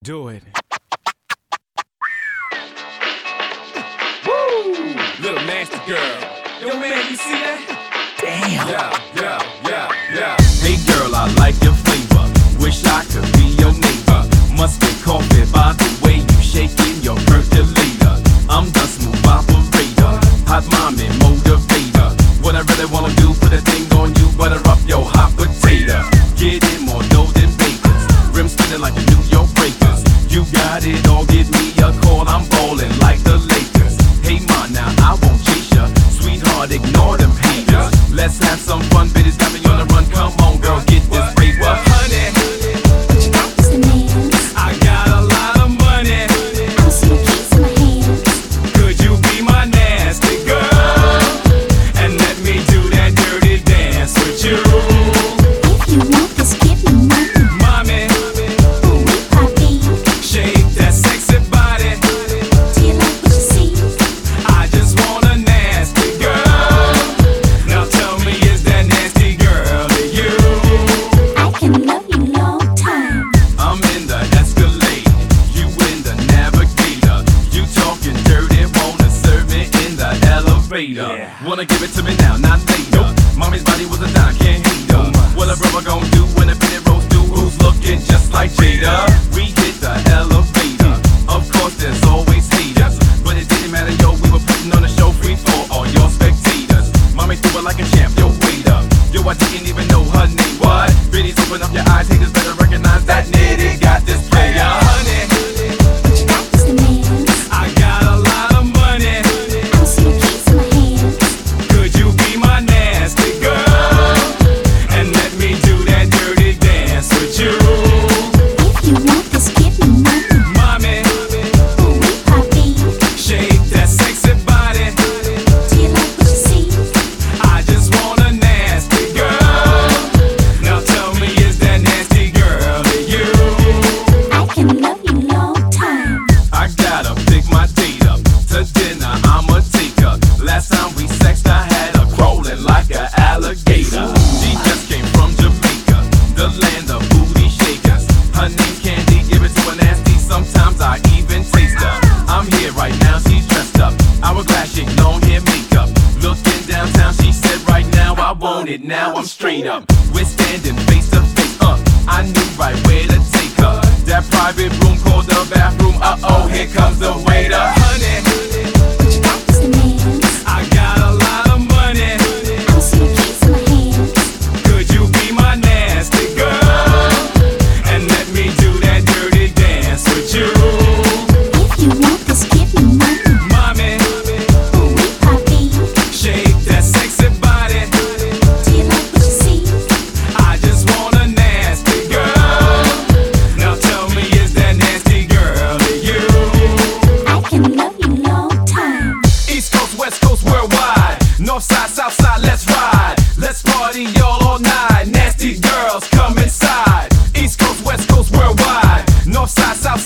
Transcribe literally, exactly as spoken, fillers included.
Do it. Woo! Little nasty girl. Yo, man, you see that? Damn. Yeah, yeah, yeah, yeah. Hey girl, I like your flavor. Wish I could be your neighbor. Must be coffee by the way you shaking your percolator. I'm the smooth operator, hot mommy motivator. What I really wanna do, put a thing on you, butter up your hot potato. Get in more dough than bakers, rim spinning like the New York Breakers. You got it all, give me a call, I'm ballin' like the Lakers. Hey ma, now I won't chase ya, sweetheart, ignore them haters. Let's have some fun, bitches got me on the run. Come on, girl, get this paper, honey. What you got, Mister Mans? I got a lot of money. I see the keys in my hands. Could you be my nasty girl and let me do that dirty dance with you, If you want this, give me money. mommy? Ooh, poppy. Shake that sexy body. Do you like what you see? I just want a nasty girl. Now tell me, is that nasty girl to you? I can love you long time. I'm in the Escalade, you in the Navigator. You talking dirty, wanna serve me in the elevator. Yeah. Wanna give it to me now, not later. Mommy's body was a dime, can't hate her. What a brother gon' do when a minute rolls through? Who's looking just like Jada? We hit the elevator. Of course, there's always haters, but it didn't matter, yo. We were putting on a show free for all your spectators. Mommy threw it like a champ, yo. Wait up, yo. I didn't even know her name. What? Biddies, open up your eyes, haters better recognize that nitty got this player, honey. What you got, Mister Mans? I got a lot of money. I see the keys in my hands. Could you be my nasty girl and let me do that dirty dance with you, If you want this, give me money. mommy? Ooh, poppy. Shake that sexy body. Do you like what you see? I just want a nasty girl. Now tell me, is that nasty girl to you? I can love you long time. I gotta pick my date up. To dinner, I'ma take her. Last time we sexed, I had her crawling like an alligator. She just came from Jamaica, the land of booty shakers. Her name's Candy, give it to her nasty. Sometimes I even taste her. I'm here right now, she's dressed up. Hourglass chick, long hair makeup. Looking downtown, she said right now I want it. Now I'm straight up. We're standing face to face. Uh, I knew right where to take her. That private room called the bathroom. Uh oh, here comes the waiter, honey. What you got, Mister Mans? I got a lot of money. I see the keys in my hands. Could you be my nasty girl and let me do that dirty dance with you, If you want this, give me money. mommy? Ooh, poppy. Shake that sexy body. Do you like what you see? I just want a nasty girl. Now tell me, is that nasty girl to you? I can love you long time. East Coast, West Coast, worldwide. North side, South side, let's ride. Let's party y'all all night. Nasty girls, come inside. East Coast, West Coast, worldwide. North side, South